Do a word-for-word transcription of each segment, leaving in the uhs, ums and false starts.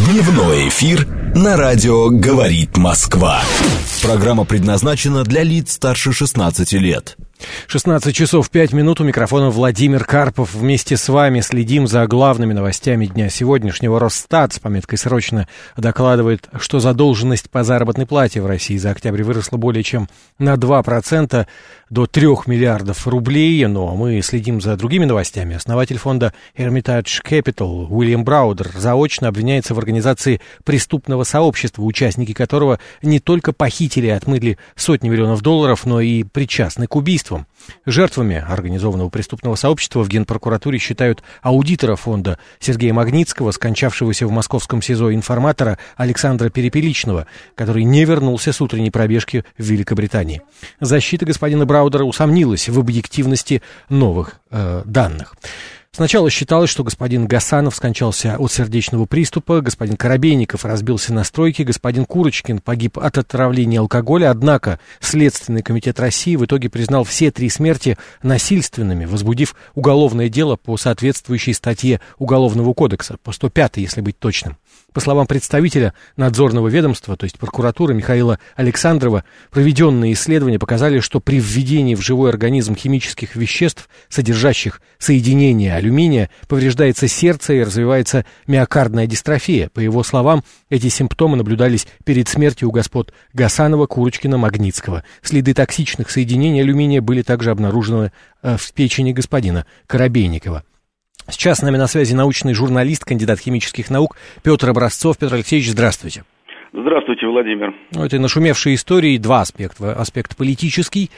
Дневной эфир на радио «Говорит Москва». Программа предназначена для лиц старше шестнадцати лет. шестнадцать часов пять минут, у микрофона Владимир Карпов. Вместе с вами следим за главными новостями дня сегодняшнего. Росстат с пометкой «Срочно» докладывает, что задолженность по заработной плате в России за октябрь выросла более чем на два процента, до трёх миллиардов рублей. Но мы следим за другими новостями. Основатель фонда Hermitage Capital Уильям Браудер заочно обвиняется в организации преступного сообщества, участники которого не только похитили и отмыли сотни миллионов долларов, но и причастны к убийствам. Жертвами организованного преступного сообщества в Генпрокуратуре считают аудитора фонда Сергея Магнитского, скончавшегося в московском СИЗО информатора Александра Перепеличного, который не вернулся с утренней пробежки в Великобритании. Защита господина Браудера усомнилась в объективности новых э, данных. Сначала считалось, что господин Гасанов скончался от сердечного приступа, господин Коробейников разбился на стройке, господин Курочкин погиб от отравления алкоголя, однако Следственный комитет России в итоге признал все три смерти насильственными, возбудив уголовное дело по соответствующей статье Уголовного кодекса, по сто пятой, если быть точным. По словам представителя надзорного ведомства, то есть прокуратуры Михаила Александрова, проведенные исследования показали, что при введении в живой организм химических веществ, содержащих соединения алюминия, повреждается сердце и развивается миокардная дистрофия. По его словам, эти симптомы наблюдались перед смертью у господ Гасанова, Курочкина, Магнитского. Следы токсичных соединений алюминия были также обнаружены в печени господина Коробейникова. Сейчас с нами на связи научный журналист, кандидат химических наук Петр Образцов. Петр Алексеевич, здравствуйте. Здравствуйте, Владимир. Ну, это нашумевшие истории, два аспекта. Аспект политический,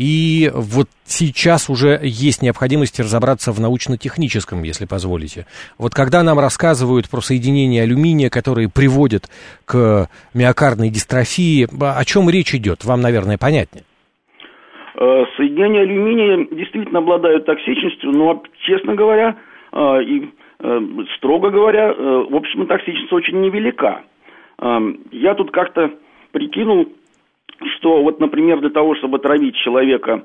и вот сейчас уже есть необходимость разобраться в научно-техническом, если позволите. Вот когда нам рассказывают про соединения алюминия, которые приводят к миокардной дистрофии, о чем речь идет? Вам, наверное, понятнее. Соединения алюминия действительно обладают токсичностью, но, честно говоря, и строго говоря, в общем, токсичность очень невелика. Я тут как-то прикинул, что вот, например, для того, чтобы отравить человека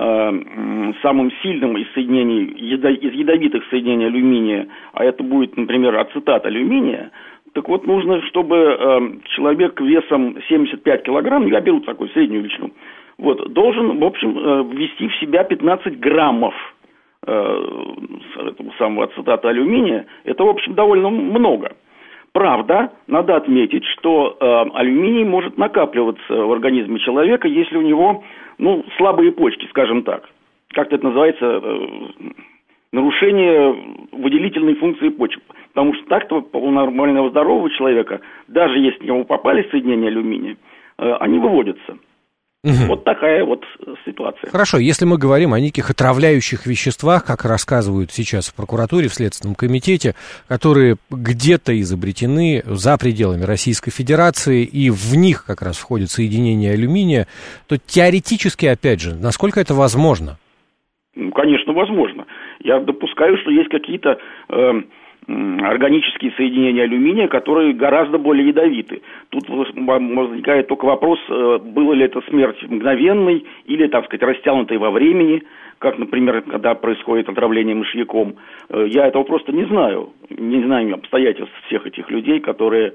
самым сильным из соединений, из ядовитых соединений алюминия, а это будет, например, ацетат алюминия, так вот нужно, чтобы человек весом семьдесят пять килограмм, я беру такую среднюю величину, вот, должен, в общем, ввести в себя пятнадцать граммов этого самого ацетата алюминия. Это, в общем, довольно много. Правда, надо отметить, что э, алюминий может накапливаться в организме человека, если у него, ну, слабые почки, скажем так. Как-то это называется, э, нарушение выделительной функции почек. Потому что так-то у нормального здорового человека, даже если в него попали соединения алюминия, э, они выводятся. Угу. Вот такая вот ситуация. Хорошо, если мы говорим о неких отравляющих веществах, как рассказывают сейчас в прокуратуре, в Следственном комитете, которые где-то изобретены за пределами Российской Федерации, и в них как раз входит соединение алюминия, то теоретически, опять же, насколько это возможно? Ну, конечно, возможно. Я допускаю, что есть какие-то э, органические соединения алюминия, которые гораздо более ядовиты. Тут возникает только вопрос, была ли это смерть мгновенной или, так сказать, растянутой во времени, как, например, когда происходит отравление мышьяком. Я этого просто не знаю. Не знаю обстоятельств всех этих людей, которые...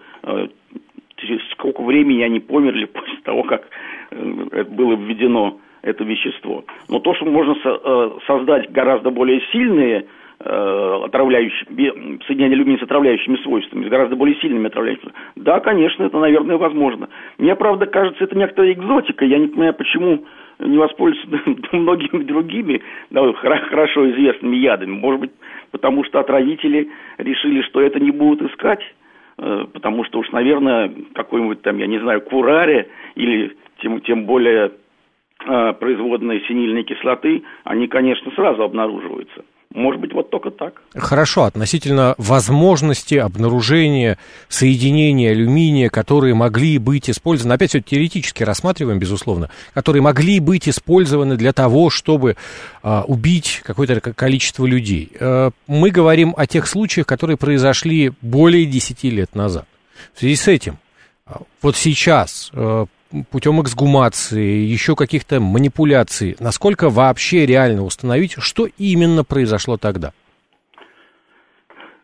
Через сколько времени они померли после того, как было введено это вещество. Но то, что можно создать гораздо более сильные отравляющие, соединения алюминия с отравляющими свойствами, с гораздо более сильными отравляющими. Да, конечно, это, наверное, возможно. Мне, правда, кажется, это некоторая экзотика. Я не понимаю, почему не воспользоваться многими другими, да, хорошо известными ядами. Может быть, потому что отравители решили, что это не будут искать. Потому что уж, наверное, какой-нибудь там, я не знаю, кураре или тем, тем более производные синильной кислоты, они, конечно, сразу обнаруживаются. Может быть, вот только так. Хорошо, относительно возможности обнаружения соединений алюминия, которые могли быть использованы, опять все теоретически рассматриваем, безусловно, которые могли быть использованы для того, чтобы а, убить какое-то количество людей. А, мы говорим о тех случаях, которые произошли более десяти лет назад. В связи с этим, вот сейчас... А, путем эксгумации, еще каких-то манипуляций, насколько вообще реально установить, что именно произошло тогда?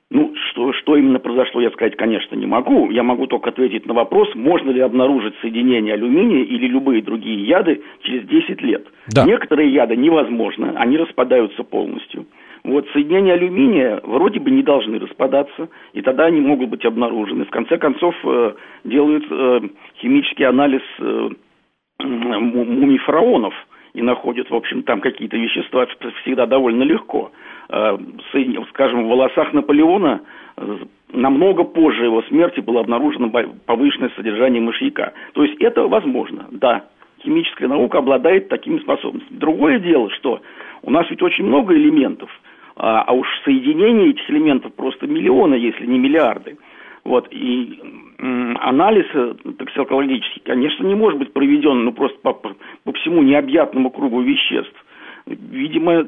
Ну, что, что именно произошло, я сказать, конечно, не могу. Я могу только ответить на вопрос, можно ли обнаружить соединение алюминия или любые другие яды через десять лет. Да. Некоторые яды невозможно, они распадаются полностью. Вот соединения алюминия вроде бы не должны распадаться, и тогда они могут быть обнаружены. В конце концов, э, делают э, химический анализ э, мумий фараонов и находят, в общем, там какие-то вещества всегда довольно легко. Скажем, в волосах Наполеона намного позже его смерти было обнаружено повышенное содержание мышьяка. То есть это возможно, да. Химическая наука обладает такими способностями. Другое дело, что у нас ведь очень много элементов, а, а уж соединение этих элементов просто миллионы, если не миллиарды. Вот, и м, анализ токсикологический, конечно, не может быть проведен ну, просто по, по всему необъятному кругу веществ. Видимо,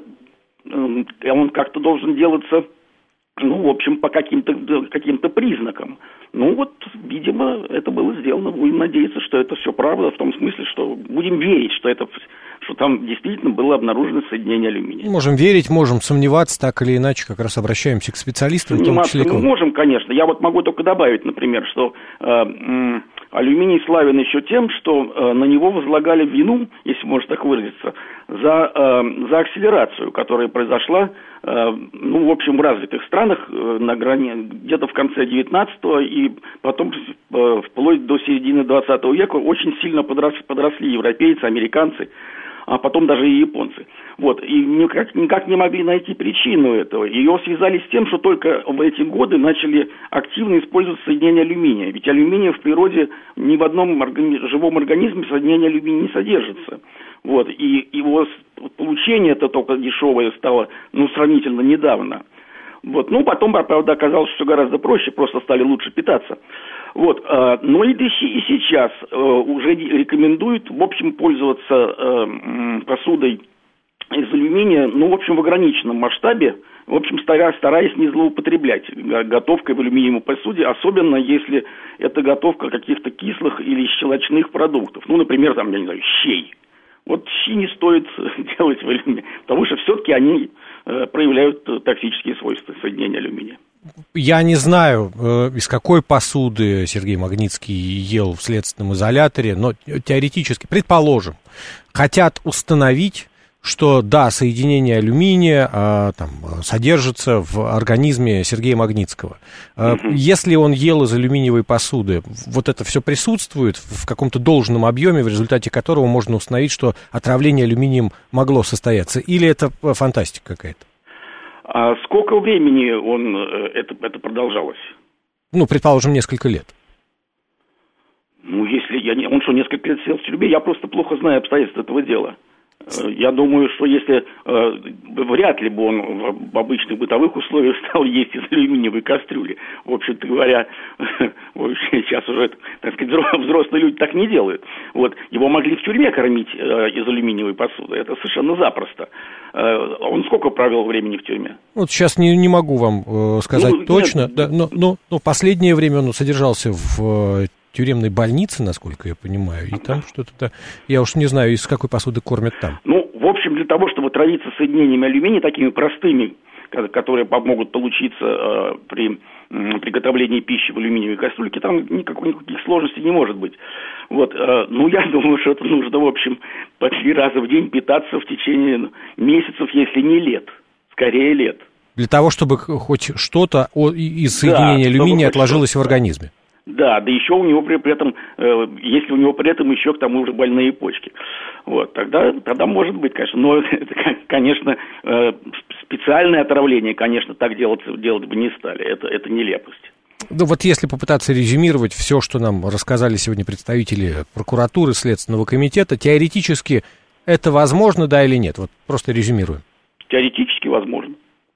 он как-то должен делаться, ну, в общем, по каким-то, каким-то признакам. Ну, вот, видимо, это было сделано. Будем надеяться, что это все правда, в том смысле, что будем верить, что, это, что там действительно было обнаружено соединение алюминия. Можем верить, можем сомневаться, так или иначе, как раз обращаемся к специалистам. Сомневаться мы можем, конечно. Я вот могу только добавить, например, что э, э, алюминий славен еще тем, что э, на него возлагали вину, если можно так выразиться, за, э, за акселерацию, которая произошла, э, ну, в общем, в развитых странах э, на грани, где-то в конце девятнадцатого и потом э, вплоть до середины двадцатого века очень сильно подросли, подросли европейцы, американцы, а потом даже и японцы. Вот. И никак, никак не могли найти причину этого. Ее связали с тем, что только в эти годы начали активно использовать соединение алюминия. Ведь алюминия в природе ни в одном органи- живом организме соединение алюминия не содержится. Вот. И его получение это только дешевое стало, ну, сравнительно недавно. Вот. Ну, потом, правда, оказалось, что гораздо проще, просто стали лучше питаться. Вот. Но и сейчас уже рекомендуют, в общем, пользоваться посудой из алюминия, ну, в общем, в ограниченном масштабе, в общем, стараясь не злоупотреблять готовкой в алюминиевой посуде, особенно если это готовка каких-то кислых или щелочных продуктов. Ну, например, там, я не знаю, щей. Вот щи не стоит делать в алюминии, потому что все-таки они проявляют токсические свойства соединения алюминия. Я не знаю, из какой посуды Сергей Магнитский ел в следственном изоляторе, но теоретически, предположим, хотят установить, что да, соединение алюминия а, там, содержится в организме Сергея Магнитского. А, mm-hmm. Если он ел из алюминиевой посуды, вот это все присутствует в каком-то должном объеме, в результате которого можно установить, что отравление алюминием могло состояться, или это фантастика какая-то? А сколько времени он, это, это продолжалось? Ну, предположим, несколько лет. Ну, если я не... Он что, несколько лет сидел в тюрьме? Я просто плохо знаю обстоятельства этого дела. Я думаю, что если... Э, вряд ли бы он в обычных бытовых условиях стал есть из алюминиевой кастрюли. В общем-то говоря, сейчас уже, так сказать, взрослые люди так не делают. Вот. Его могли в тюрьме кормить э, из алюминиевой посуды. Это совершенно запросто. Э, он сколько провел времени в тюрьме? Вот сейчас не, не могу вам э, сказать ну, точно. Да, но, но, но в последнее время он содержался в... тюремной больнице, насколько я понимаю, и там что-то, я уж не знаю, из какой посуды кормят там. Ну, в общем, для того, чтобы травиться соединениями алюминия, такими простыми, которые могут получиться э, при э, приготовлении пищи в алюминиевой кастрюльке, там никакой, никаких сложностей не может быть. Вот, э, ну, я думаю, что это нужно, в общем, по три раза в день питаться в течение месяцев, если не лет, скорее лет. Для того, чтобы хоть что-то из соединения да, алюминия отложилось в организме. Да, да еще у него при, при этом, э, если у него при этом еще к тому же больные почки. Вот, тогда, тогда может быть, конечно, но это, конечно, э, специальное отравление, конечно, так делать, делать бы не стали, это, это нелепость. Ну вот если попытаться резюмировать все, что нам рассказали сегодня представители прокуратуры, Следственного комитета, теоретически это возможно, да или нет? Вот просто резюмируем. Теоретически возможно.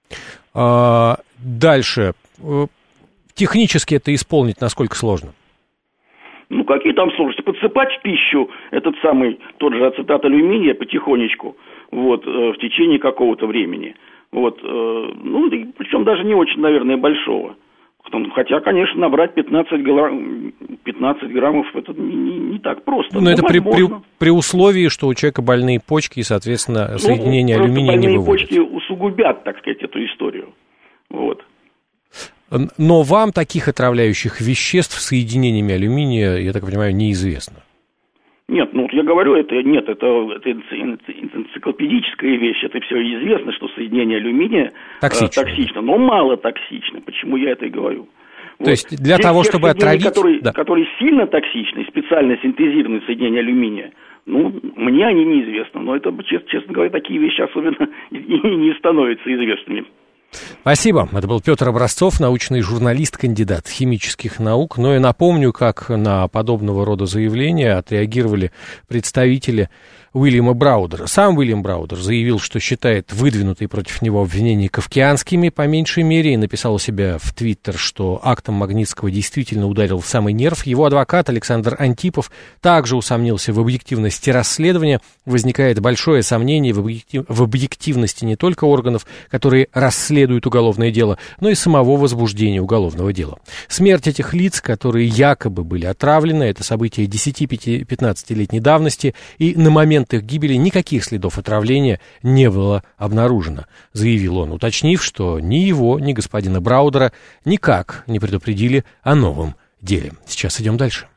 А, дальше. Технически это исполнить насколько сложно? Ну, какие там сложности? Подсыпать в пищу этот самый, тот же ацетат алюминия потихонечку, вот, э, в течение какого-то времени. Вот, э, ну, причем даже не очень, наверное, большого. Хотя, конечно, набрать пятнадцать, грамм, пятнадцать граммов, это не, не, не так просто. Но это при, при, при условии, что у человека больные почки и, соответственно, ну, соединение алюминия не выводится. Больные почки усугубят, так сказать, эту историю. Вот. Но вам таких отравляющих веществ с соединениями алюминия, я так понимаю, неизвестно. Нет, ну вот я говорю, это нет, это, это энциклопедическая вещь, это все известно, что соединение алюминия токсично, э, токсично, но мало токсично. Почему я это и говорю? То вот. есть для Те, того, чтобы отравить... Которые, да. которые сильно токсичны, специально синтезированные соединения алюминия, ну, мне они неизвестны, но это, честно, честно говоря, такие вещи особенно не становятся известными. Спасибо. Это был Петр Образцов, научный журналист, кандидат химических наук. Но я напомню, как на подобного рода заявления отреагировали представители Уильяма Браудера. Сам Уильям Браудер заявил, что считает выдвинутые против него обвинения кафкианскими, по меньшей мере, и написал у себя в Твиттер, что актом Магнитского действительно ударил в самый нерв. Его адвокат Александр Антипов также усомнился в объективности расследования. Возникает большое сомнение в, объектив... в объективности не только органов, которые расследуют уголовное дело, но и самого возбуждения уголовного дела. Смерть этих лиц, которые якобы были отравлены, это событие десяти-пятнадцатилетней давности, и на момент их гибели никаких следов отравления не было обнаружено, заявил он, уточнив, что ни его, ни господина Браудера никак не предупредили о новом деле. Сейчас идем дальше.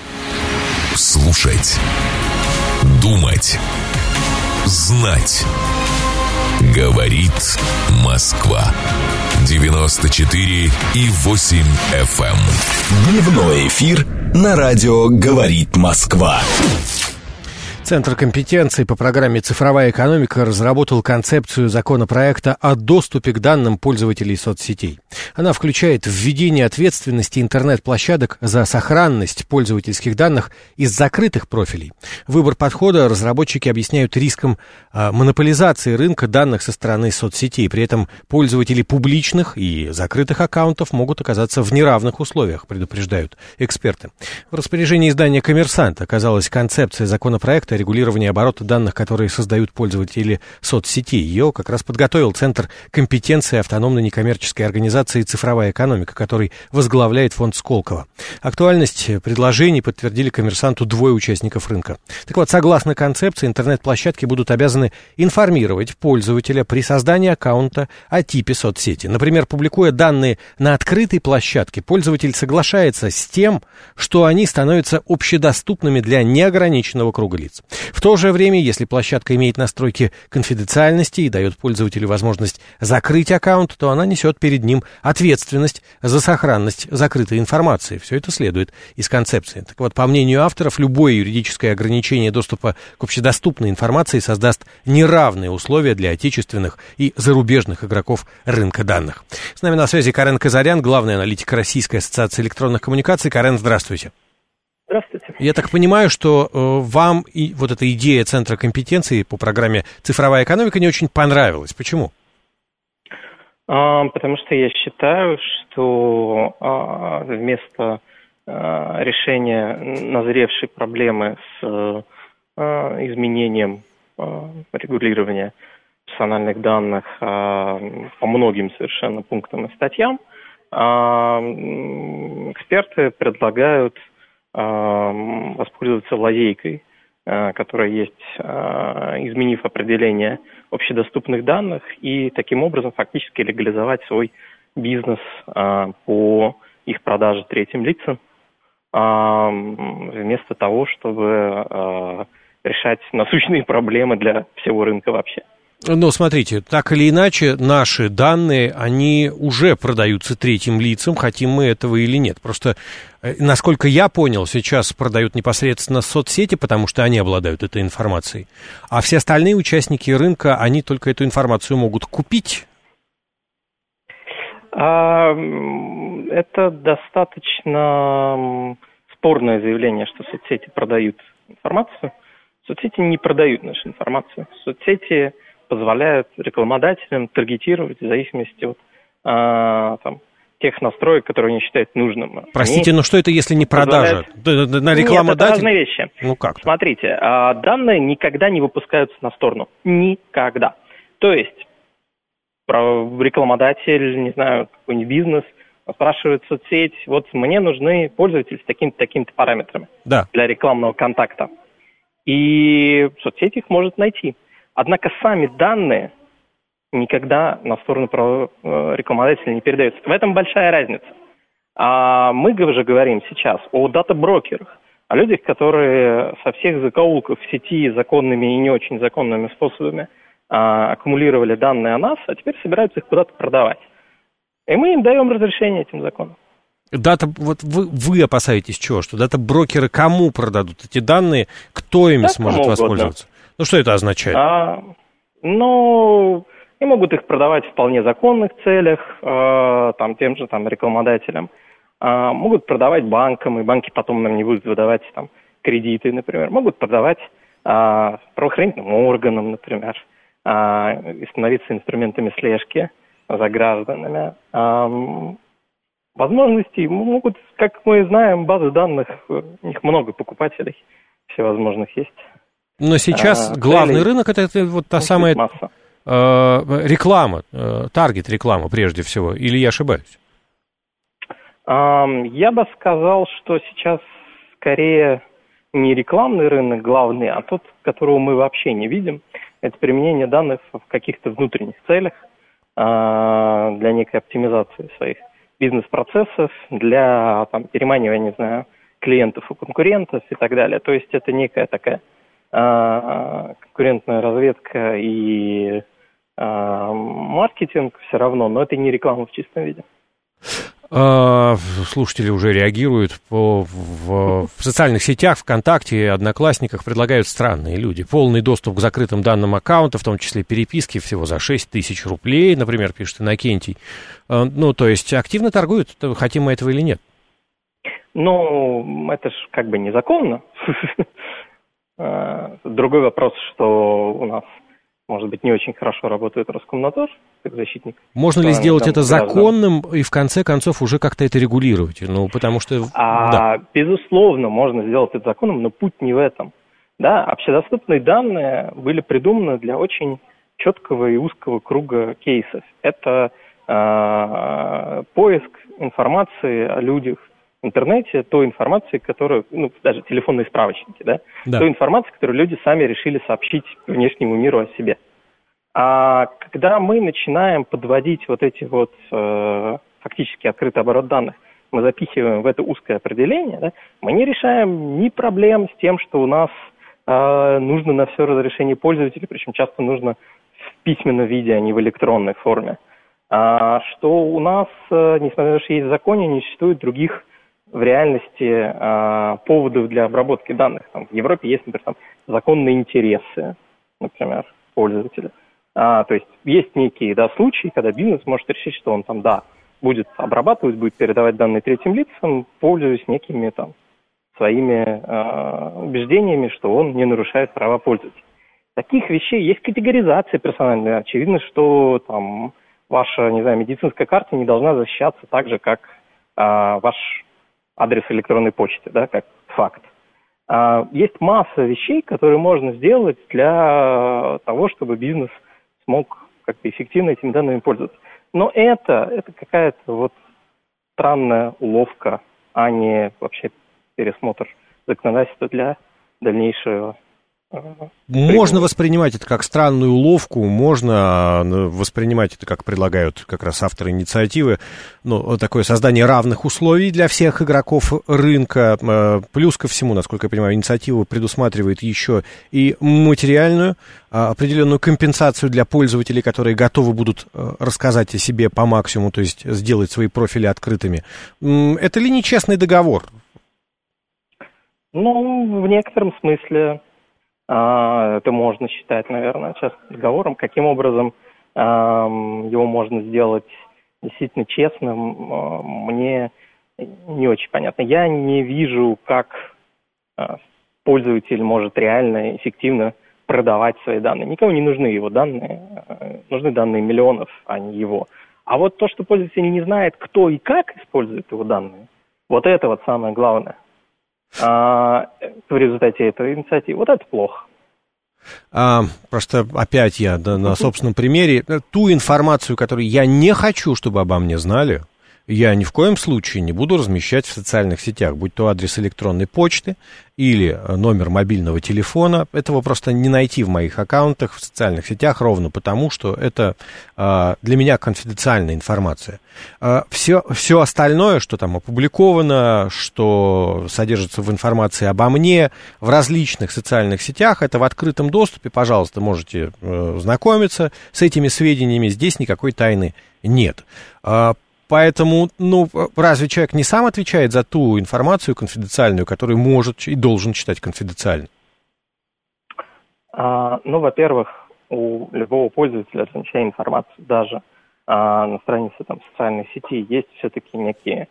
Слушать, думать, знать. Говорит Москва. девяносто четыре и восемь эф эм. Дневной эфир на радио «Говорит Москва». Центр компетенции по программе «Цифровая экономика» разработал концепцию законопроекта о доступе к данным пользователей соцсетей. Она включает введение ответственности интернет-площадок за сохранность пользовательских данных из закрытых профилей. Выбор подхода разработчики объясняют риском а, монополизации рынка данных со стороны соцсетей. При этом пользователи публичных и закрытых аккаунтов могут оказаться в неравных условиях, предупреждают эксперты. В распоряжении издания «Коммерсант» оказалась концепция законопроекта регулирования оборота данных, которые создают пользователи соцсетей. Ее как раз подготовил Центр компетенции автономной некоммерческой организации «Цифровая экономика», который возглавляет фонд Сколково. Актуальность предложений подтвердили «Коммерсанту» двое участников рынка. Так вот, согласно концепции, интернет-площадки будут обязаны информировать пользователя при создании аккаунта о типе соцсети. Например, публикуя данные на открытой площадке, пользователь соглашается с тем, что они становятся общедоступными для неограниченного круга лиц. В то же время, если площадка имеет настройки конфиденциальности и дает пользователю возможность закрыть аккаунт, то она несет перед ним ответственность за сохранность закрытой информации. Все это следует из концепции. Так вот, по мнению авторов, любое юридическое ограничение доступа к общедоступной информации создаст неравные условия для отечественных и зарубежных игроков рынка данных. С нами на связи Карен Казарян, главный аналитик Российской ассоциации электронных коммуникаций. Карен, здравствуйте. Здравствуйте. Я так понимаю, что э, вам и вот эта идея Центра компетенции по программе «Цифровая экономика» не очень понравилась. Почему? А, потому что я считаю, что а, вместо а, решения назревшей проблемы с а, изменением а, регулирования персональных данных а, по многим совершенно пунктам и статьям, а, эксперты предлагают воспользоваться лазейкой, которая есть, изменив определение общедоступных данных, и таким образом фактически легализовать свой бизнес по их продаже третьим лицам, вместо того, чтобы решать насущные проблемы для всего рынка вообще. Но смотрите, так или иначе, наши данные, они уже продаются третьим лицам, хотим мы этого или нет. Просто, насколько я понял, сейчас продают непосредственно соцсети, потому что они обладают этой информацией. А все остальные участники рынка, они только эту информацию могут купить. А, это достаточно спорное заявление, что соцсети продают информацию. Соцсети не продают нашу информацию. Соцсети позволяют рекламодателям таргетировать в зависимости от а, там, тех настроек, которые они считают нужным. Простите, они но что это, если не продажа? Позволяют... На рекламодатель? Нет, это разные вещи. Ну как? Смотрите, а, данные никогда не выпускаются на сторону. Никогда. То есть рекламодатель, не знаю, какой-нибудь бизнес спрашивает соцсеть, вот мне нужны пользователи с такими-то, такими-то параметрами да. для рекламного контакта. И соцсеть их может найти. Однако сами данные никогда на сторону рекламодателя не передается. В этом большая разница. А мы же говорим сейчас о дата-брокерах, о людях, которые со всех закоулков в сети законными и не очень законными способами а, аккумулировали данные о нас, а теперь собираются их куда-то продавать. И мы им даем разрешение этим законам. Дата, вот вы, вы опасаетесь чего? Что дата-брокеры кому продадут эти данные, кто ими да, сможет воспользоваться? Угодно. Ну, что это означает? А, ну, и могут их продавать в вполне законных целях, э, там, тем же там, рекламодателям. Э, могут продавать банкам, и банки потом нам не будут выдавать там, кредиты, например. Могут продавать э, правоохранительным органам, например, э, и становиться инструментами слежки за гражданами. Э, возможностей могут, как мы знаем, базы данных, у них много покупателей всевозможных есть. Но сейчас а, главный целей, рынок это, это вот та самая э, реклама, э, таргет реклама прежде всего, или я ошибаюсь? А, я бы сказал, что сейчас скорее не рекламный рынок главный, а тот, которого мы вообще не видим. Это применение данных в каких-то внутренних целях а, для некой оптимизации своих бизнес-процессов, для там, переманивания, не знаю, клиентов у конкурентов и так далее. То есть это некая такая конкурентная разведка и а, маркетинг все равно, но это не реклама в чистом виде. А, слушатели уже реагируют по, в, в социальных сетях, ВКонтакте, Одноклассниках предлагают странные люди. Полный доступ к закрытым данным аккаунта, в том числе переписки, всего за шесть тысяч рублей, например, пишет Иннокентий. А, ну, то есть активно торгуют, хотим мы этого или нет? Ну, это ж как бы незаконно. Другой вопрос, что у нас, может быть, не очень хорошо работает Роскомнадзор, как защитник. Можно ли сделать это законным и в конце концов уже как-то это регулировать? Ну, потому что... А, да. Безусловно, можно сделать это законным, но путь не в этом. Да, общедоступные данные были придуманы для очень четкого и узкого круга кейсов. Это э, поиск информации о людях в интернете, той информации, которую, ну, даже телефонные справочники, да, да. той информации, которую люди сами решили сообщить внешнему миру о себе. А когда мы начинаем подводить вот эти вот э, фактически открытый оборот данных, мы запихиваем в это узкое определение, да, мы не решаем ни проблем с тем, что у нас э, нужно на все разрешение пользователя, причем часто нужно в письменном виде, а не в электронной форме. А, что у нас, э, несмотря на то, что есть в законе, не существует других в реальности э, поводов для обработки данных. Там, в Европе есть, например, там, законные интересы, например, пользователя. А, то есть есть некие да, случаи, когда бизнес может решить, что он там, да, будет обрабатывать, будет передавать данные третьим лицам, пользуясь некими там своими э, убеждениями, что он не нарушает права пользователя. Таких вещей есть категоризация персональная. Очевидно, что там ваша, не знаю, медицинская карта не должна защищаться так же, как э, ваш адрес электронной почты, да, как факт. А, есть масса вещей, которые можно сделать для того, чтобы бизнес смог как-то эффективно этими данными пользоваться. Но это, это какая-то вот странная уловка, а не вообще пересмотр законодательства для дальнейшего. Можно воспринимать это как странную уловку, можно воспринимать это, как предлагают как раз авторы инициативы, ну, такое создание равных условий для всех игроков рынка. Плюс ко всему, насколько я понимаю, инициатива предусматривает еще и материальную, определенную компенсацию для пользователей, которые готовы будут рассказать о себе по максимуму, то есть сделать свои профили открытыми. Это ли не честный договор? Ну, в некотором смысле... Это можно считать, наверное, частным договором. Каким образом э, его можно сделать действительно честным, э, мне не очень понятно. Я не вижу, как э, пользователь может реально, эффективно продавать свои данные. Никому не нужны его данные, э, нужны данные миллионов, а не его. А вот то, что пользователь не знает, кто и как использует его данные, вот это вот самое главное. А, в результате этой инициативы. Вот это плохо. А, просто опять я да, на собственном примере. Ту информацию, которую я не хочу, чтобы обо мне знали, я ни в коем случае не буду размещать в социальных сетях, будь то адрес электронной почты или номер мобильного телефона. Этого просто не найти в моих аккаунтах в социальных сетях, ровно потому, что это э, для меня конфиденциальная информация. Э, все, все остальное, что там опубликовано, что содержится в информации обо мне в различных социальных сетях, это в открытом доступе. Пожалуйста, можете э, знакомиться с этими сведениями. Здесь никакой тайны нет. Э, Поэтому, ну, разве человек не сам отвечает за ту информацию конфиденциальную, которую может и должен считать конфиденциальной? А, ну, во-первых, у любого пользователя размещения информации, даже а, на странице там, социальной сети, есть все-таки некие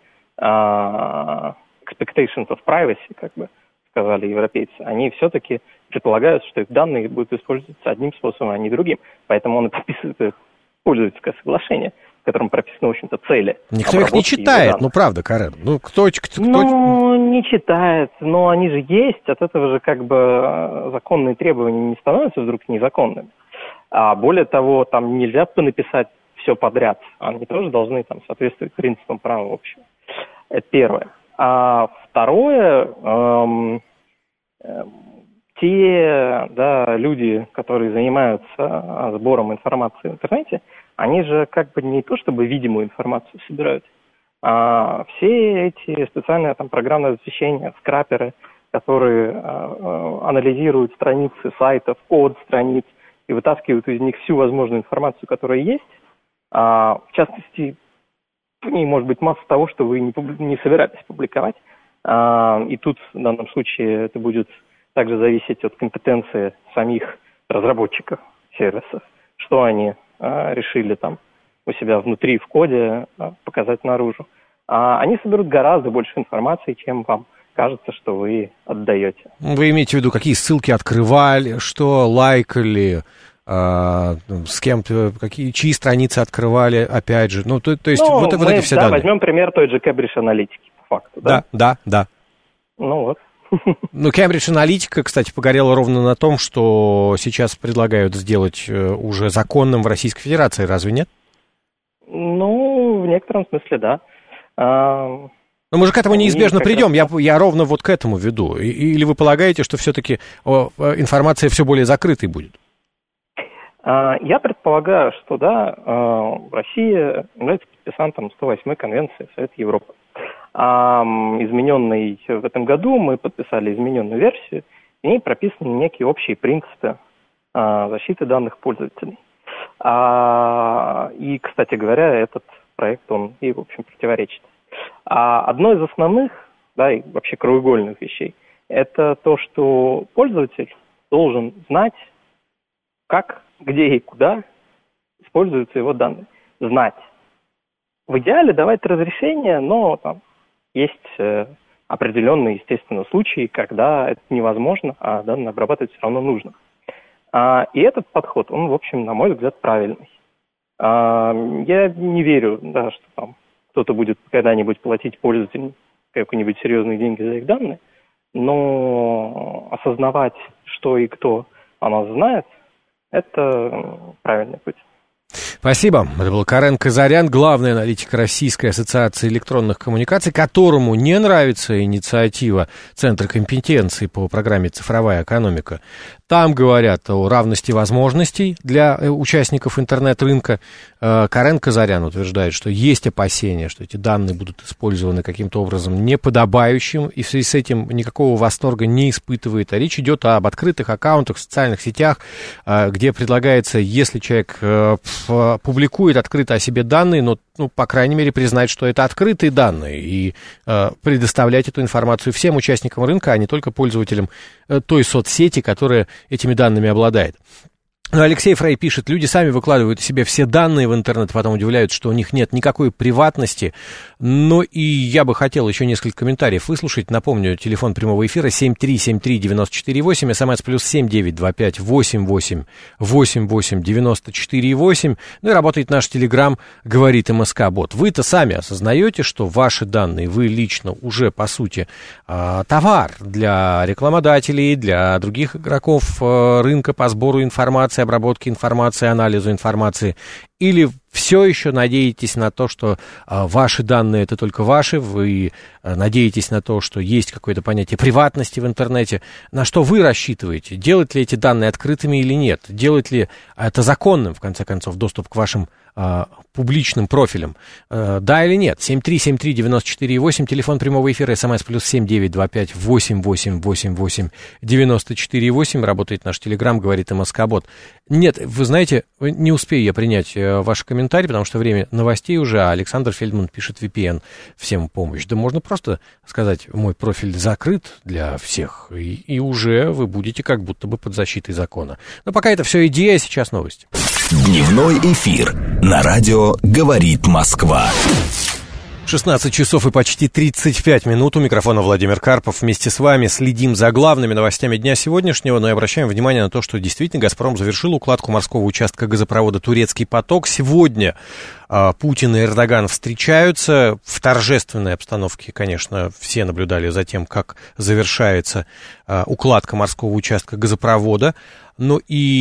а, expectations of privacy, как бы сказали европейцы. Они все-таки предполагают, что их данные будут использоваться одним способом, а не другим. Поэтому он и подписывает пользовательское соглашение, в котором прописаны, в общем-то, цели. Никто их не читает, ну, правда, Карен. Ну, кто, кто... Ну, не читает, но они же есть, от этого же как бы законные требования не становятся вдруг незаконными. А более того, там нельзя понаписать все подряд, они тоже должны там соответствовать принципам права общего. Это первое. А второе, эм, эм, те да, люди, которые занимаются сбором информации в интернете, они же как бы не то чтобы видимую информацию собирают, а все эти специальные там программное обеспечение, скраперы, которые а, анализируют страницы сайтов, код страниц и вытаскивают из них всю возможную информацию, которая есть, а, в частности, в ней может быть масса того, что вы не, публи- не собирались публиковать, а, и тут в данном случае это будет также зависеть от компетенции самих разработчиков сервисов, что они а, решили там у себя внутри в коде а, показать наружу. А они соберут гораздо больше информации, чем вам кажется, что вы отдаете. Вы имеете в виду, какие ссылки открывали, что лайкали, а, с кем-то, какие, чьи страницы открывали, опять же. Ну, то, то есть ну, вот, мы, вот эти все да, данные. возьмем пример той же Cambridge Analytica, по факту. Да, да, да. да. Ну вот. Ну, Cambridge Analytica, кстати, погорела ровно на том, что сейчас предлагают сделать уже законным в Российской Федерации, разве нет? Ну, в некотором смысле, да. А... Но мы же к этому неизбежно придем, раз... я, я ровно вот к этому веду. Или вы полагаете, что все-таки информация все более закрытой будет? А, я предполагаю, что да, Россия является подписантом сто восьмой конвенции Совета Европы. А, измененной в этом году мы подписали измененную версию, и в ней прописаны некие общие принципы а, защиты данных пользователей. А, и, кстати говоря, этот проект, он и, в общем, противоречит. А одно из основных, да, и вообще краеугольных вещей, это то, что пользователь должен знать, как, где и куда используются его данные. Знать. В идеале давать разрешение, но там есть э, определенные, естественно, случаи, когда это невозможно, а данные обрабатывать все равно нужно. А, и этот подход, он, в общем, на мой взгляд, правильный. А, я не верю, да, что там кто-то будет когда-нибудь платить пользователям какие-нибудь серьезные деньги за их данные, но осознавать, что и кто о нас знает, это правильный путь. Спасибо. Это был Карен Казарян, главный аналитик Российской ассоциации электронных коммуникаций, которому не нравится инициатива Центра компетенции по программе «Цифровая экономика». Там говорят о равности возможностей для участников интернет-рынка. Карен Казарян утверждает, что есть опасения, что эти данные будут использованы каким-то образом неподобающим, и в связи с этим никакого восторга не испытывает. А речь идет об открытых аккаунтах в социальных сетях, где предлагается, если человек публикует открыто о себе данные, но, ну, по крайней мере, признать, что это открытые данные, и э, предоставлять эту информацию всем участникам рынка, а не только пользователям э, той соцсети, которая этими данными обладает. Алексей Фрей пишет, люди сами выкладывают себе все данные в интернет, потом удивляются, что у них нет никакой приватности. Ну и я бы хотел еще несколько комментариев выслушать. Напомню, телефон прямого эфира семь три семь три девять четыре восемь, смс плюс семь девять два пять восемь восемь восемь восемь девяносто четыре восемь. Ну и работает наш телеграм, говорит МСК-бот. Вы-то сами осознаете, что ваши данные, вы лично уже, по сути, товар для рекламодателей, для других игроков рынка по сбору информации, информации, обработке информации, анализу информации? Или все еще надеетесь на то, что а, ваши данные это только ваши, вы а, надеетесь на то, что есть какое-то понятие приватности в интернете? На что вы рассчитываете? Делать ли эти данные открытыми или нет? Делать ли это законным, в конце концов, доступ к вашим а, публичным профилям? А, да или нет? семь три семь три девять четыре восемь, телефон прямого эфира, смс плюс семь девять два пять восемь восемь восемь восемь девяносто четыре восемь, работает наш телеграм, говорит МСК-бот. Нет, вы знаете, не успею я принять э, ваши комментарии, потому что время новостей уже, а Александр Фельдман пишет ви пи эн, всем помощь. Да можно просто сказать, мой профиль закрыт для всех, и, и уже вы будете как будто бы под защитой закона. Но пока это все идея, сейчас новости. Дневной эфир на радио «Говорит Москва». шестнадцать часов и почти тридцать пять минут. У микрофона Владимир Карпов. Вместе с вами следим за главными новостями дня сегодняшнего, но и обращаем внимание на то, что действительно «Газпром» завершил укладку морского участка газопровода «Турецкий поток». Сегодня а, Путин и Эрдоган встречаются. В торжественной обстановке, конечно, все наблюдали за тем, как завершается а, укладка морского участка газопровода. Ну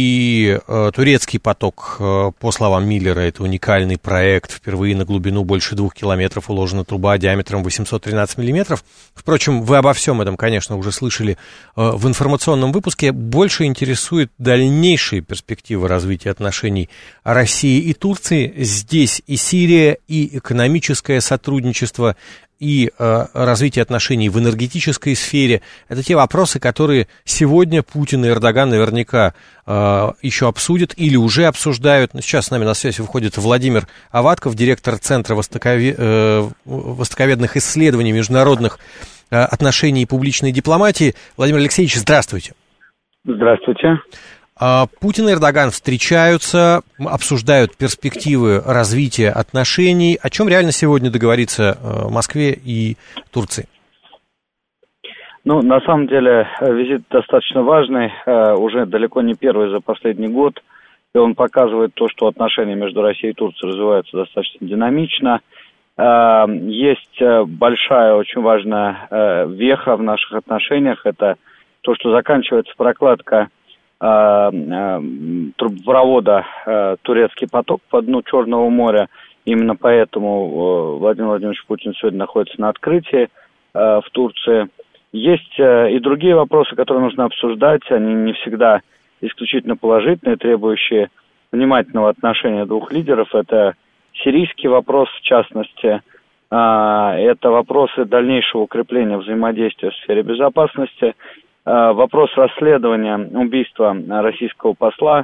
и э, «Турецкий поток», э, по словам Миллера, это уникальный проект. Впервые на глубину больше двух километров уложена труба диаметром восемьсот тринадцать миллиметров. Впрочем, вы обо всем этом, конечно, уже слышали э, в информационном выпуске. Больше интересует дальнейшие перспективы развития отношений России и Турции. Здесь и Сирия, и экономическое сотрудничество, и э, развитие отношений в энергетической сфере. Это те вопросы, которые сегодня Путин и Эрдоган наверняка э, еще обсудят или уже обсуждают. Сейчас с нами на связь выходит Владимир Аватков, директор Центра востокове, э, востоковедных исследований международных э, отношений и публичной дипломатии. Владимир Алексеевич, здравствуйте. Здравствуйте. Путин и Эрдоган встречаются, обсуждают перспективы развития отношений. О чем реально сегодня договориться Москве и Турции? Ну, на самом деле, визит достаточно важный, уже далеко не первый за последний год, и он показывает то, что отношения между Россией и Турцией развиваются достаточно динамично. Есть большая, очень важная веха в наших отношениях, это то, что заканчивается прокладка трубопровода «Турецкий поток» по дну Черного моря. Именно поэтому Владимир Владимирович Путин сегодня находится на открытии в Турции. Есть и другие вопросы, которые нужно обсуждать. Они не всегда исключительно положительные, требующие внимательного отношения двух лидеров. Это сирийский вопрос, в частности. Это вопросы дальнейшего укрепления взаимодействия в сфере безопасности. Вопрос расследования убийства российского посла,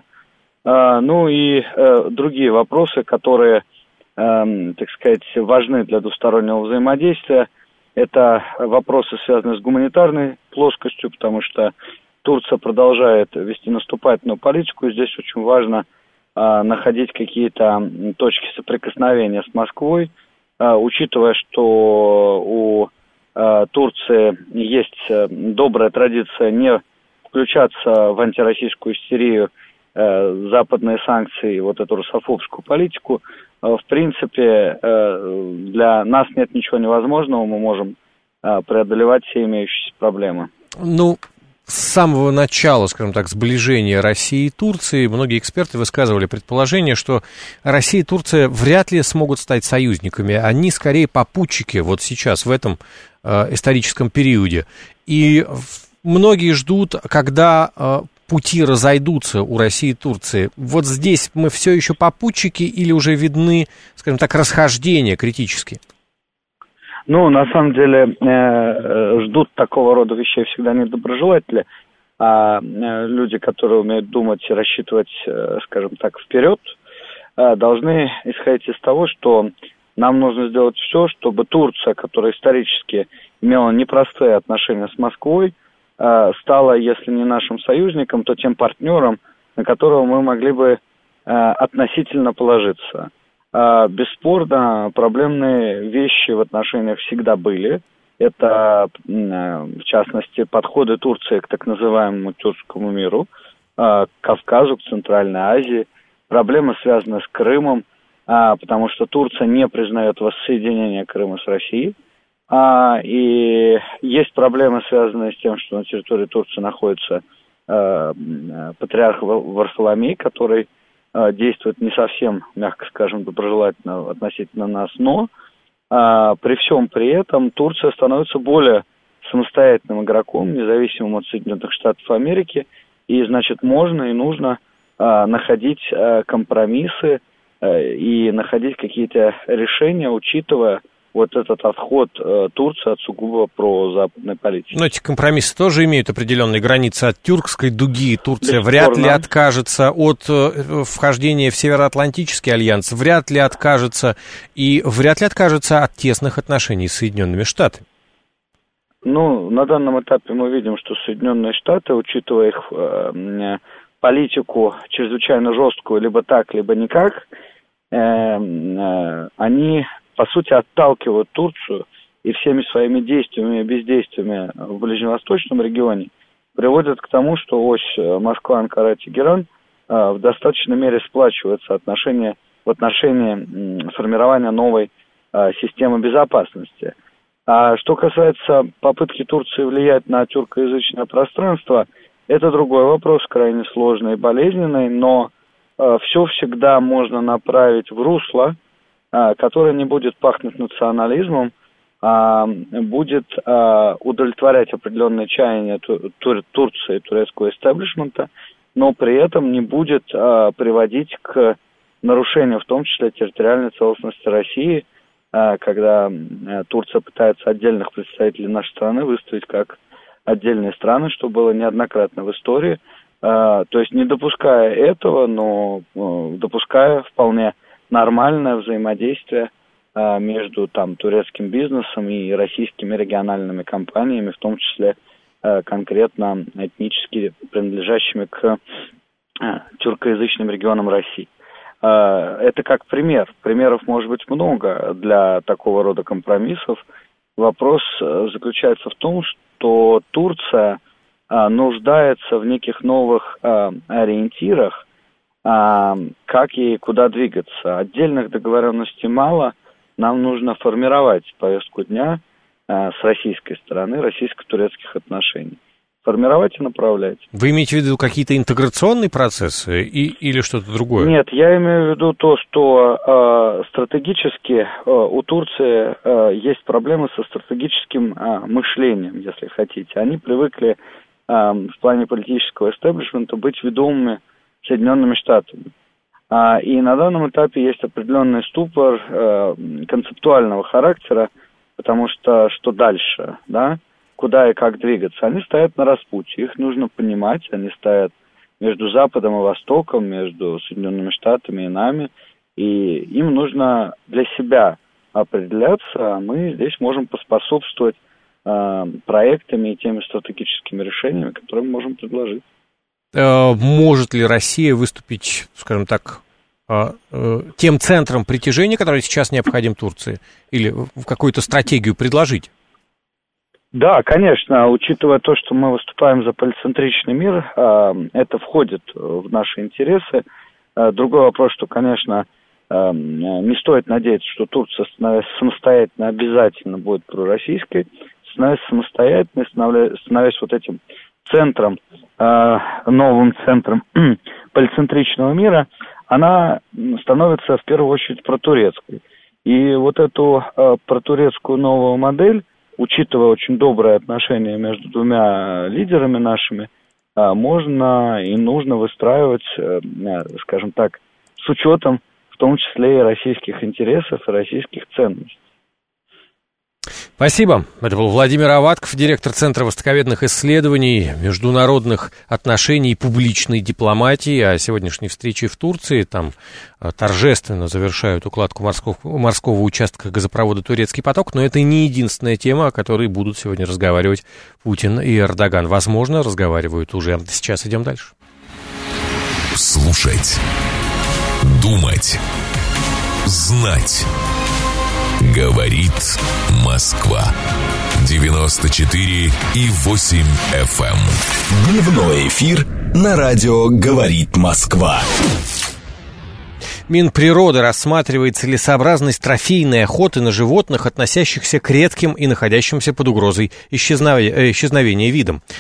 ну и другие вопросы, которые, так сказать, важны для двустороннего взаимодействия. Это вопросы, связанные с гуманитарной плоскостью, потому что Турция продолжает вести наступательную политику, и здесь очень важно находить какие-то точки соприкосновения с Москвой, учитывая, что у Турции есть добрая традиция не включаться в антироссийскую истерию, западные санкции, вот эту русофобскую политику. В принципе, для нас нет ничего невозможного, мы можем преодолевать все имеющиеся проблемы. Ну, с самого начала, скажем так, сближения России и Турции многие эксперты высказывали предположение, что Россия и Турция вряд ли смогут стать союзниками. Они скорее попутчики вот сейчас, в этом э, историческом периоде. И многие ждут, когда э, пути разойдутся у России и Турции. Вот здесь мы все еще попутчики или уже видны, скажем так, расхождения критические? Ну, на самом деле, э, ждут такого рода вещей всегда недоброжелатели, а э, люди, которые умеют думать и рассчитывать, э, скажем так, вперед, э, должны исходить из того, что нам нужно сделать все, чтобы Турция, которая исторически имела непростые отношения с Москвой, э, стала, если не нашим союзником, то тем партнером, на которого мы могли бы э, относительно положиться. Бесспорно, проблемные вещи в отношениях всегда были. Это, в частности, подходы Турции к так называемому тюркскому миру, к Кавказу, к Центральной Азии. Проблемы связаны с Крымом, потому что Турция не признает воссоединение Крыма с Россией. И есть проблемы, связанные с тем, что на территории Турции находится э, патриарх Варфоломей, который э, действует не совсем, мягко скажем, доброжелательно относительно нас, но э, при всем при этом Турция становится более самостоятельным игроком, независимым от Соединенных Штатов Америки, и, значит, можно и нужно э, находить э, компромиссы э, и находить какие-то решения, учитывая вот этот отход э, Турции от сугубо прозападной политики. Но эти компромиссы тоже имеют определенные границы. От тюркской дуги Турция Бесспорно. вряд ли откажется от э, вхождения в Североатлантический альянс, вряд ли откажется и вряд ли откажется от тесных отношений с Соединенными Штатами. Ну, на данном этапе мы видим, что Соединенные Штаты, учитывая их э, политику чрезвычайно жесткую, либо так, либо никак, э, э, они, по сути, отталкивают Турцию и всеми своими действиями и бездействиями в ближневосточном регионе приводят к тому, что ось Москва, Анкара, Тегеран э, в достаточной мере сплачивается отношения, в отношении э, формирования новой э, системы безопасности. А что касается попытки Турции влиять на тюркоязычное пространство, это другой вопрос, крайне сложный и болезненный, но э, все всегда можно направить в русло, э, которое не будет пахнуть национализмом, а будет э, удовлетворять определенные чаяния Тур- Тур- Турции, турецкого истеблишмента, но при этом не будет э, приводить к нарушению, в том числе территориальной целостности России, когда Турция пытается отдельных представителей нашей страны выставить как отдельные страны, что было неоднократно в истории. То есть не допуская этого, но допуская вполне нормальное взаимодействие между там, турецким бизнесом и российскими региональными компаниями, в том числе конкретно этнически принадлежащими к тюркоязычным регионам России. Это как пример. Примеров может быть много для такого рода компромиссов. Вопрос заключается в том, что Турция нуждается в неких новых ориентирах, как и куда двигаться. Отдельных договоренностей мало. Нам нужно формировать повестку дня с российской стороны, российско-турецких отношений. Формировать и направлять. Вы имеете в виду какие-то интеграционные процессы и, или что-то другое? Нет, я имею в виду то, что э, стратегически э, у Турции э, есть проблемы со стратегическим э, мышлением, если хотите. Они привыкли э, в плане политического истеблишмента быть ведомыми Соединенными Штатами. А, и на данном этапе есть определенный ступор э, концептуального характера, потому что что дальше, да? Куда и как двигаться. Они стоят на распутье, их нужно понимать, они стоят между Западом и Востоком, между Соединенными Штатами и нами, и им нужно для себя определяться, а мы здесь можем поспособствовать э, проектами и теми стратегическими решениями, которые мы можем предложить. Э, может ли Россия выступить, скажем так, э, э, тем центром притяжения, который сейчас необходим Турции, или в какую-то стратегию предложить? Да, конечно, учитывая то, что мы выступаем за полицентричный мир, это входит в наши интересы. Другой вопрос, что, конечно, не стоит надеяться, что Турция, становясь самостоятельно, обязательно будет пророссийской, становясь самостоятельной, становясь вот этим центром, новым центром полицентричного мира, она становится в первую очередь протурецкой. И вот эту протурецкую новую модель, учитывая очень добрые отношения между двумя лидерами нашими, можно и нужно выстраивать, скажем так, с учетом в том числе и российских интересов, и российских ценностей. Спасибо. Это был Владимир Аватков, директор Центра востоковедных исследований, международных отношений и публичной дипломатии. О сегодняшней встрече в Турции. Там торжественно завершают укладку морского, морского участка газопровода «Турецкий поток». Но это не единственная тема, о которой будут сегодня разговаривать Путин и Эрдоган. Возможно, разговаривают уже. Сейчас идем дальше. Слушать. Думать. Знать. Говорит Москва. девяносто четыре и восемь эф эм. Дневной эфир на радио «Говорит Москва». Минприроды рассматривает целесообразность трофейной охоты на животных, относящихся к редким и находящимся под угрозой исчезновения видам.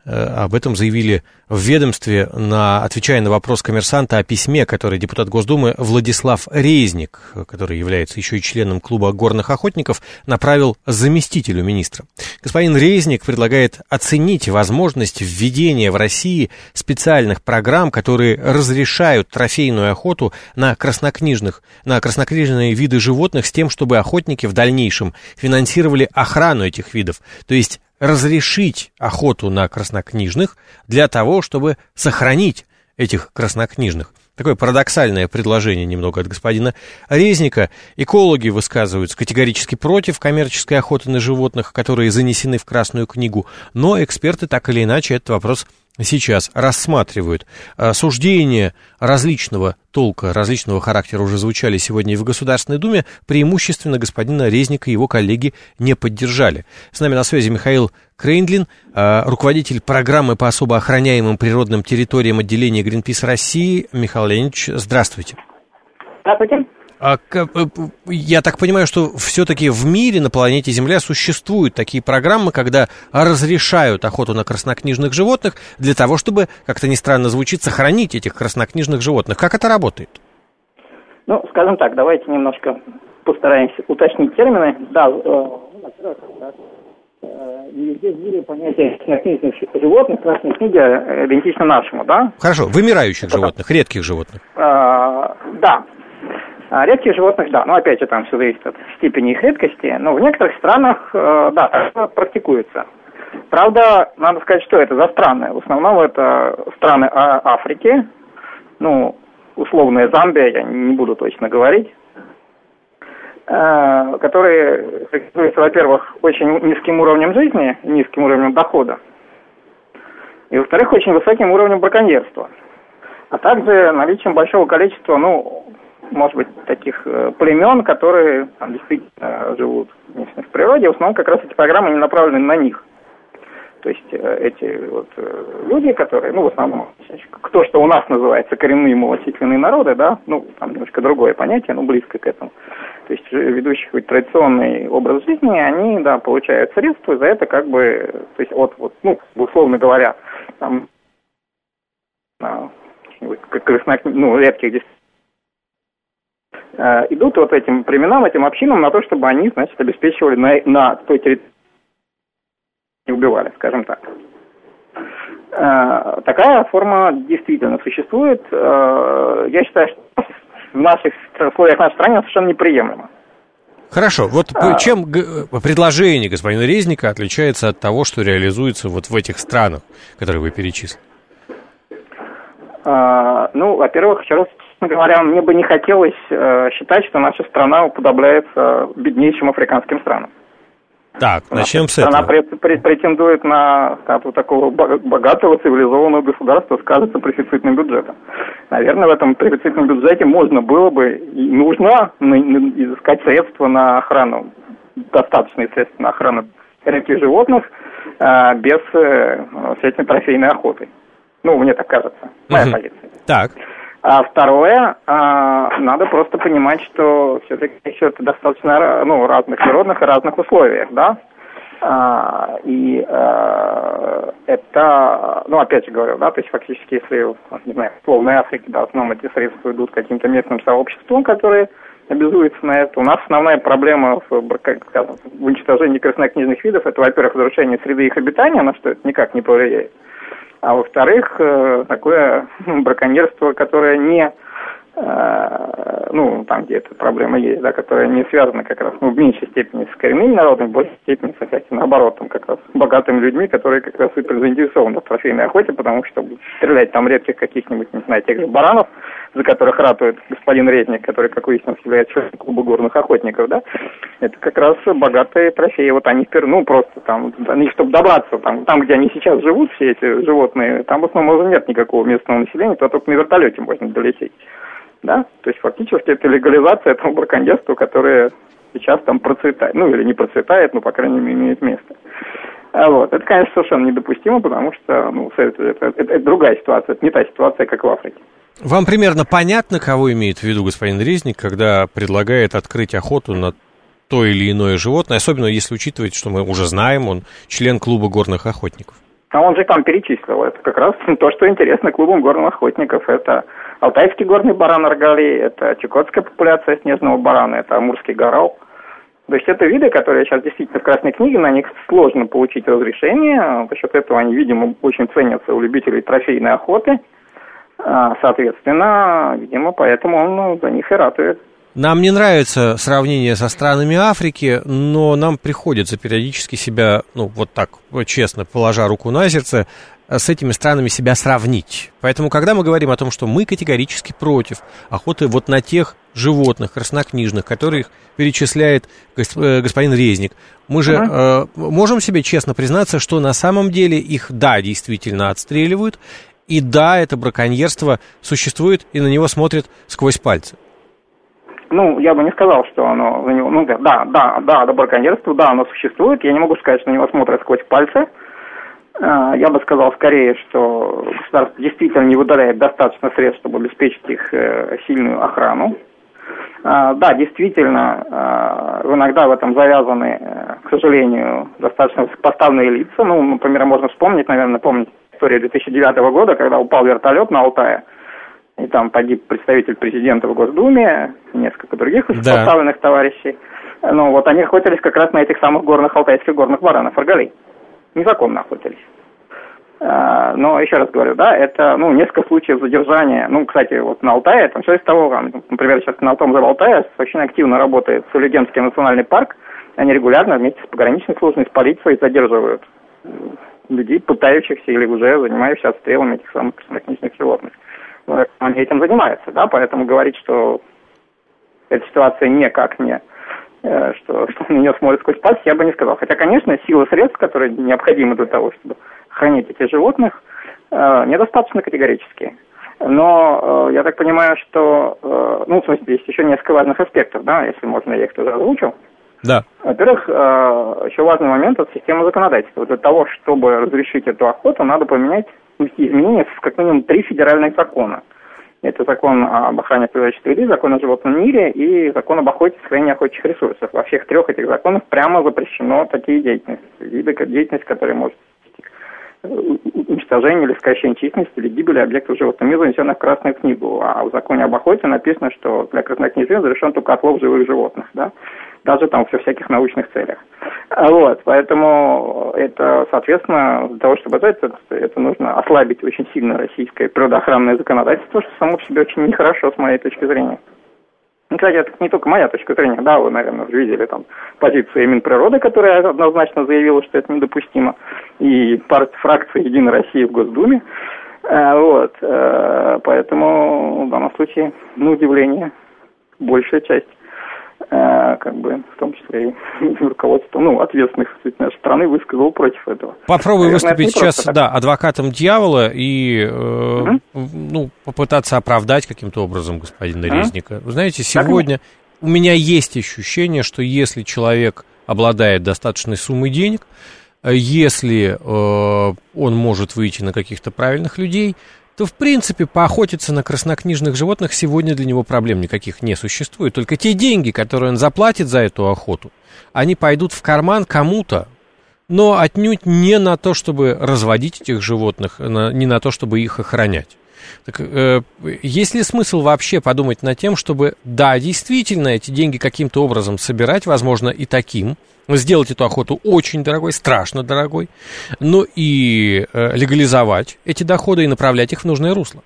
Об этом заявили в ведомстве, на, отвечая на вопрос коммерсанта о письме, который депутат Госдумы Владислав Резник, который является еще и членом клуба горных охотников, направил заместителю министра. Господин Резник предлагает оценить возможность введения в России специальных программ, которые разрешают трофейную охоту на краснокнижных, на краснокнижные виды животных с тем, чтобы охотники в дальнейшем финансировали охрану этих видов, то есть разрешить охоту на краснокнижных для того, чтобы сохранить этих краснокнижных. Такое парадоксальное предложение немного от господина Резника. Экологи высказываются категорически против коммерческой охоты на животных, которые занесены в Красную книгу, но эксперты так или иначе этот вопрос сейчас рассматривают. Суждения различного толка, различного характера уже звучали сегодня и в Государственной Думе. Преимущественно господина Резника и его коллеги не поддержали. С нами на связи Михаил Крейндлин, руководитель программы по особо охраняемым природным территориям отделения Greenpeace России. Михаил Леонидович, здравствуйте. Здравствуйте. Я так понимаю, что все-таки в мире, на планете Земля, существуют такие программы, когда разрешают охоту на краснокнижных животных для того, чтобы, как-то ни странно звучит, сохранить этих краснокнижных животных. Как это работает? Ну, скажем так, давайте немножко постараемся уточнить термины. Да, во-первых, не везде в мире понятие краснокнижных животных, красной книги идентично нашему, да? Хорошо, вымирающих это животных, так. Редких животных. А, да. А редких животных, да, но опять же там все зависит от степени их редкости, но в некоторых странах, э, да, это практикуется. Правда, надо сказать, что это за страны. В основном это страны Африки, ну, условная Замбия, я не буду точно говорить, э, которые характеризуются, во-первых, очень низким уровнем жизни, низким уровнем дохода, и, во-вторых, очень высоким уровнем браконьерства, а также наличием большого количества, ну, может быть, таких э, племен, которые там, действительно э, живут в природе. В основном как раз эти программы не направлены на них. То есть э, эти вот э, люди, которые, ну, в основном, кто что у нас называется коренные малочисленные народы, да, ну, там немножко другое понятие, но близко к этому. То есть ведущие какой-то традиционный образ жизни, они, да, получают средства, и за это как бы, то есть от, вот, ну, условно говоря, там, как краснок... ну, редких действительно, идут вот этим племенам, этим общинам на то, чтобы они, значит, обеспечивали на, на той территории, не убивали, скажем так. Такая форма действительно существует. Я считаю, что в наших условиях нашей страны совершенно неприемлемо. Хорошо, вот а... чем предложение господина Резника отличается от того, что реализуется вот в этих странах, которые вы перечислили? А, ну, во-первых, еще раз говоря, мне бы не хотелось э, считать, что наша страна уподобляется беднейшим африканским странам. Так, начнем с этого. Она прет- претендует на статус такого богатого, цивилизованного государства с, кажется, профицитным бюджетом. Наверное, в этом профицитном бюджете можно было бы и нужно изыскать средства на охрану, достаточные средства на охрану редких животных э, без э, всякой трофейной охоты. Ну, мне так кажется, моя uh-huh. позиция. Так. А второе, а, надо просто понимать, что все-таки еще это достаточно, ну, разных природных и разных условиях, да. А, и а, это, ну, опять же говорю, да, то есть фактически, если, не знаю, в условной Африке, да, в основном эти средства идут каким-то местным сообществом, которые обязуются на это. У нас основная проблема в, скажем, в уничтожении краснокнижных видов, это, во-первых, разрушение среды их обитания, на что это никак не повлияет. А во-вторых, такое браконьерство, которое не, ну, там, где эта проблема есть, да, которая не связана как раз, ну, в меньшей степени с коренными народами, в большей степени, кстати, наоборот, там, как раз с богатыми людьми, которые как раз и заинтересованы в трофейной охоте, потому что стрелять там редких каких-нибудь, не знаю, тех же баранов, за которых ратует господин Резник, который, как выяснилось, является членом клуба горных охотников, да, это как раз богатые трофеи. Вот они, ну, просто там, они, чтобы добраться там, там, где они сейчас живут, все эти животные, там в основном уже нет никакого местного населения, то только на вертолете можно долететь. Да? То есть фактически это легализация этого браконьерства, которое сейчас там процветает. Ну, или не процветает, но, по крайней мере, имеет место. А вот. Это, конечно, совершенно недопустимо, потому что, ну, это, это, это, это другая ситуация, это не та ситуация, как в Африке. Вам примерно понятно, кого имеет в виду господин Резник, когда предлагает открыть охоту на то или иное животное, особенно если учитывать, что мы уже знаем, он член клуба горных охотников? А он же там перечислил. Это как раз то, что интересно клубам горных охотников. Это алтайский горный баран Аргали, это чукотская популяция снежного барана, это амурский горал. То есть это виды, которые сейчас действительно в Красной книге, на них сложно получить разрешение. За счет этого они, видимо, очень ценятся у любителей трофейной охоты. Соответственно, видимо, поэтому он ну, за них и ратует. Нам не нравится сравнение со странами Африки, но нам приходится периодически себя, ну, вот так, честно, положа руку на сердце, с этими странами себя сравнить. Поэтому, когда мы говорим о том, что мы категорически против охоты вот на тех животных краснокнижных, которых перечисляет господин Резник, мы же uh-huh. э, можем себе честно признаться, что на самом деле их, да, действительно отстреливают, и да, это браконьерство существует, и на него смотрят сквозь пальцы. Ну, я бы не сказал, что оно на него, ну, да, да, да, до браконьерства, да, оно существует. Я не могу сказать, что на него смотрят сквозь пальцы. Я бы сказал скорее, что государство действительно не выделяет достаточно средств, чтобы обеспечить их сильную охрану. Да, действительно, иногда в этом завязаны, к сожалению, достаточно высокопоставленные лица. Ну, например, можно вспомнить, наверное, помнить историю две тысячи девятого года, когда упал вертолет на Алтае. И там погиб представитель президента в Госдуме, несколько других высокопоставленных да. товарищей. Ну, вот они охотились как раз на этих самых горных алтайских горных баранов, аргалей. Незаконно охотились. А, но, еще раз говорю, да, это, ну, несколько случаев задержания. Ну, кстати, вот на Алтае, там все из того, там, например, сейчас на том же Алтае очень активно работает Сулигенский национальный парк. Они регулярно вместе с пограничной службой, с полицией задерживают людей, пытающихся или уже занимающихся отстрелами этих самых краснокнижных животных. Они этим занимаются, да, поэтому говорить, что эта ситуация никак не, э, что, что на нее смотрят сквозь пальцы, я бы не сказал. Хотя, конечно, силы средств, которые необходимы для того, чтобы хранить этих животных, э, недостаточно категорические. Но э, я так понимаю, что, э, ну, в смысле, есть еще несколько важных аспектов, да, если можно, я их тоже озвучу. Да. Во-первых, э, еще важный момент – это система законодательства. Для того, чтобы разрешить эту охоту, надо поменять изменения в как минимум три федеральных закона. Это закон об охране окружающей среды, закон о животном мире и закон об охоте и сохранении охотничьих ресурсов. Во всех трех этих законах прямо запрещено такие деятельности. Виды деятельности, которые может уничтожение или сокращение численности или гибели объектов животного мира, занесенных в Красную книгу. А в законе об охоте написано, что для краснокнижия разрешен только отлов живых животных, да, даже там во всяких научных целях. Вот, поэтому это, соответственно, для того, чтобы это, это нужно ослабить очень сильно российское природоохранное законодательство, что само по себе очень нехорошо с моей точки зрения. И, кстати, это не только моя точка зрения, да, вы, наверное, видели там позицию Минприроды, которая однозначно заявила, что это недопустимо, и партия фракции «Единая Россия» в Госдуме. Вот, поэтому в данном случае, на удивление, большая часть, как бы, в том числе и руководство, ну, ответственных нашей страны высказал против этого. Попробую Наверное, выступить сейчас, да, адвокатом дьявола и, э, mm-hmm. ну, попытаться оправдать каким-то образом господина mm-hmm. Резника. Вы знаете, сегодня так? у меня есть ощущение, что если человек обладает достаточной суммой денег, если э, он может выйти на каких-то правильных людей, то, в принципе, поохотиться на краснокнижных животных сегодня для него проблем никаких не существует. Только те деньги, которые он заплатит за эту охоту, они пойдут в карман кому-то, но отнюдь не на то, чтобы разводить этих животных, не на то, чтобы их охранять. Так, э, есть ли смысл вообще подумать над тем, чтобы, да, действительно, эти деньги каким-то образом собирать, возможно, и таким, сделать эту охоту очень дорогой, страшно дорогой, но и э, легализовать эти доходы и направлять их в нужное русло?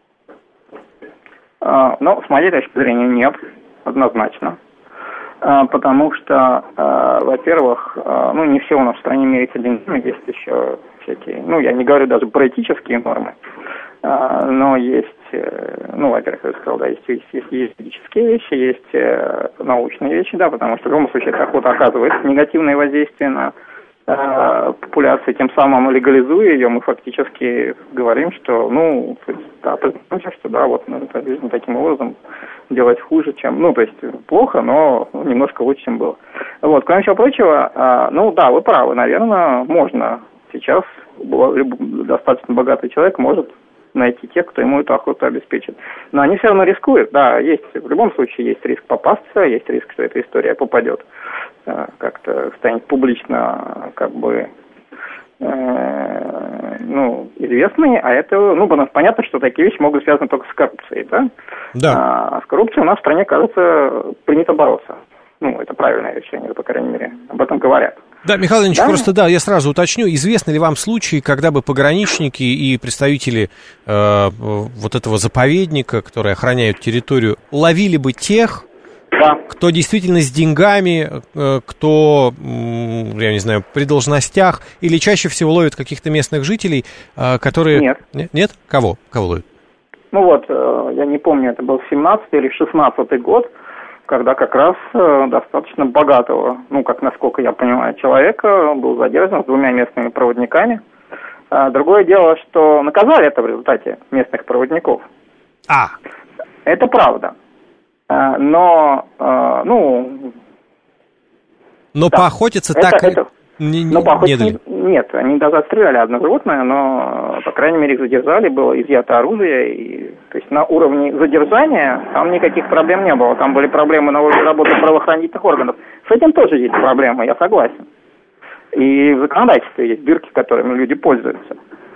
А, ну, с моей точки зрения, нет, однозначно. А, потому что, а, во-первых, а, ну, не все у нас в стране меряется деньгами, есть еще всякие, ну, я не говорю даже про этические нормы, а, но есть, ну, во-первых, я сказал, да, есть, есть, есть юридические вещи, есть э, научные вещи, да, потому что в любом случае эта охота оказывает негативное воздействие на э, популяцию, тем самым легализуя ее, мы фактически говорим, что, ну, да, признаемся, что да, вот ну, таким образом делать хуже, чем, ну, то есть плохо, но немножко лучше, чем было. Вот, кроме всего прочего, э, ну, да, вы правы, наверное, можно сейчас, достаточно богатый человек может найти тех, кто ему эту охоту обеспечит. Но они все равно рискуют. Да, есть, в любом случае есть риск попасться, есть риск, что эта история попадет, как-то станет публично, как бы, ну, известные, а это, ну, понятно, что такие вещи могут связаны только с коррупцией, да? Да. А с коррупцией у нас в стране, кажется, принято бороться. Ну, это правильное решение, по крайней мере, об этом говорят. Да, Михаил Ильич, да? просто да, я сразу уточню, известны ли вам случаи, когда бы пограничники и представители э, вот этого заповедника, которые охраняют территорию, ловили бы тех, да. кто действительно с деньгами, э, кто, я не знаю, при должностях, или чаще всего ловят каких-то местных жителей, э, которые... Нет. Нет? Нет? Кого? Кого ловят? Ну вот, э, я не помню, это был семнадцатый или шестнадцатый год, когда как раз э, достаточно богатого, ну, как насколько я понимаю, человека был задержан с двумя местными проводниками. А другое дело, что наказали это в результате местных проводников. А. Это правда. А, но, э, ну... Но да, поохотиться это, так это... не, не, но поохотиться не дали? Нет, они даже отстреляли одно животное, но, по крайней мере, их задержали, было изъято оружие. И, то есть на уровне задержания там никаких проблем не было. Там были проблемы на уровне работы правоохранительных органов. С этим тоже есть проблемы, я согласен. И в законодательстве есть дырки, которыми люди пользуются.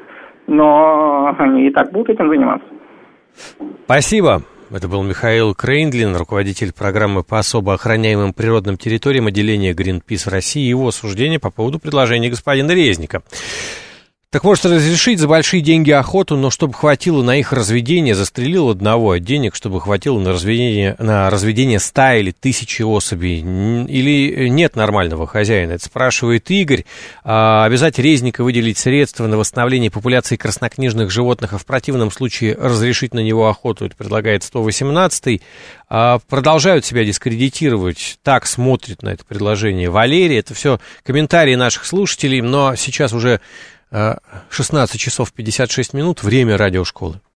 Но они и так будут этим заниматься. Спасибо. Это был Михаил Крейндлин, руководитель программы по особо охраняемым природным территориям отделения Greenpeace России, и его суждение по поводу предложения господина Резника. Так может разрешить за большие деньги охоту, но чтобы хватило на их разведение, застрелил одного, а денег, чтобы хватило на разведение, на разведение ста или тысячи особей. Или нет нормального хозяина? Это спрашивает Игорь. А обязать Резника выделить средства на восстановление популяции краснокнижных животных, а в противном случае разрешить на него охоту, это предлагает сто восемнадцатый. А продолжают себя дискредитировать. Так смотрит на это предложение Валерий. Это все комментарии наших слушателей, но сейчас уже шестнадцать часов пятьдесят шесть минут, время радиошколы.